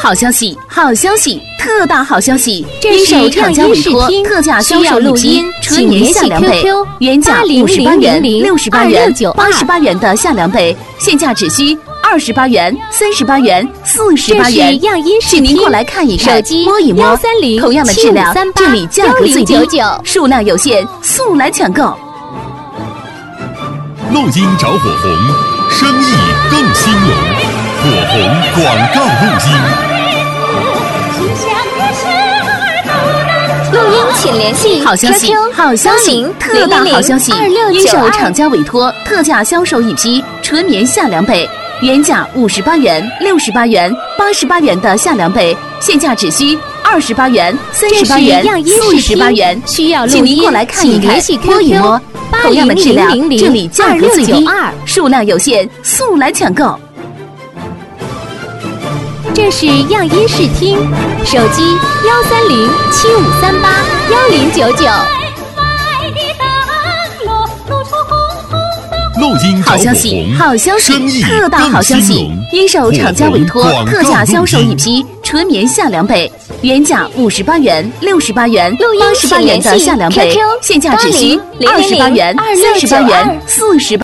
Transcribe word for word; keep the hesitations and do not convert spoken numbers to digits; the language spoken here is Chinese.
好消息，好消息，特大好消息！ 这是厂家委托特价销售一批纯棉夏凉被，原价五十八元、六十八元、八十八元的夏凉被，现价只需二十八元、三十八元、四十八元。请您过来看一看，摸一摸，同样的质量，这里价格最低，数量有限，速来抢购！ 录音找火红，生意更兴隆。火红广告录音。 录音请联系好消息，好消息，特大好消息！因受厂家委托，特价销售一批纯棉夏凉被，原价五十八元、六十八元、八十八元的夏凉被，现价只需二十八元、三十八元、四十八元。 需要请您过来看一看，摸一摸，同样的质量，这里价格最低，数量有限，速来抢购！ 这是样音视听，手机幺三零七五三八幺零九九。 录音好消息，好消息，特大好消息！因受厂家委托，特价销售一批纯棉夏凉被，原价五十八元、六十八元、八十八元的夏凉被，现价只需二十八元、三十八元、四十八。